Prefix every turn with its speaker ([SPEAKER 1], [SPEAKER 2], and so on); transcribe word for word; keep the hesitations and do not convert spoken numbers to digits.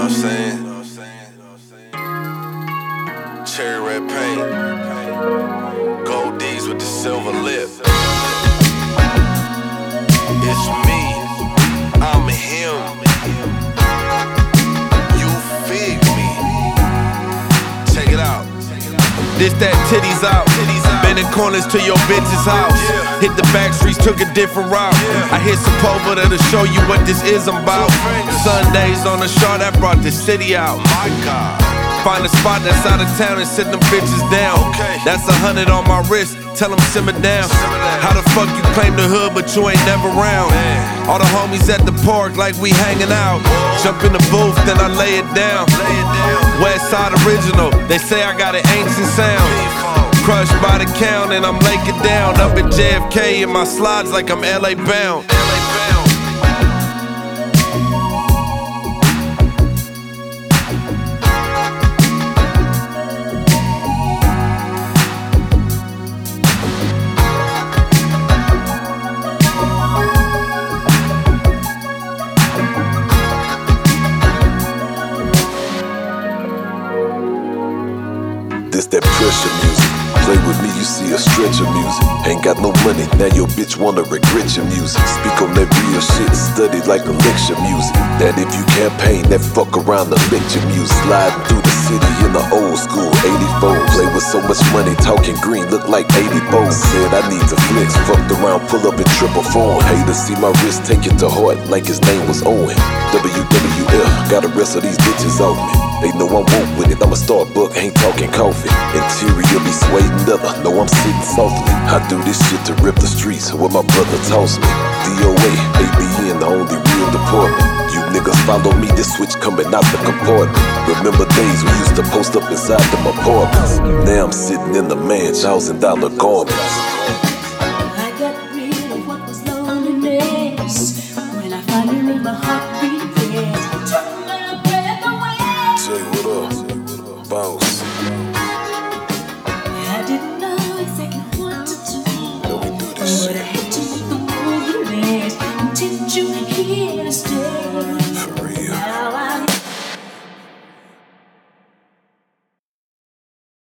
[SPEAKER 1] I'm saying? Cherry red paint, gold D's with the silver lip. It's me, I'm him. You fig me. Check it out.
[SPEAKER 2] This that titties out. Bending corners to your bitch's house.
[SPEAKER 1] Yeah.
[SPEAKER 2] Hit the back streets, took a different route.
[SPEAKER 1] Yeah.
[SPEAKER 2] I hit Sepulveda to show you what this is about. Sundays on the shore that brought the city out.
[SPEAKER 1] My God.
[SPEAKER 2] Find a spot that's out of town and sit them bitches down.
[SPEAKER 1] Okay.
[SPEAKER 2] That's a hundred on my wrist, tell them simmer down.
[SPEAKER 1] Simmer down.
[SPEAKER 2] How the fuck you claim the hood but you ain't never round?
[SPEAKER 1] Man.
[SPEAKER 2] All the homies at the park like we hanging out.
[SPEAKER 1] Whoa.
[SPEAKER 2] Jump in the booth, then I lay it down.
[SPEAKER 1] Lay it down.
[SPEAKER 2] West Side original, they say I got an ancient sound.
[SPEAKER 1] P-Funk.
[SPEAKER 2] Crushed by the count and I'm laking down. Up at J F K in my slides like I'm L A bound.
[SPEAKER 1] L A bound.
[SPEAKER 3] This that pressure music. Play with me, you see a stretch of music. Ain't got no money, now your bitch wanna regret your music. Speak on that real shit, study like a lecture music. That if you campaign, that fuck around the lecture music. Sliding through the city in the old school eighty-four. Play with so much money, talking green, look like eighty bows. Said I need to flex, fucked around, pull up in triple form. Haters see my wrist, take it to heart like his name was Owen. W W F, got the rest of these bitches off me. They know I'm woke with it, I'm a Starbucks, ain't talking coffee. Interior be suede leather, know I'm sitting softly. I do this shit to rip the streets, where my brother tossed me. D O A, A B N, the only real department. You niggas follow me, this switch coming out the compartment. Remember days we used to post up inside them apartments. Now I'm sitting in the man, thousand dollar garments.
[SPEAKER 4] I got rid of what was loneliness when I finally made my heart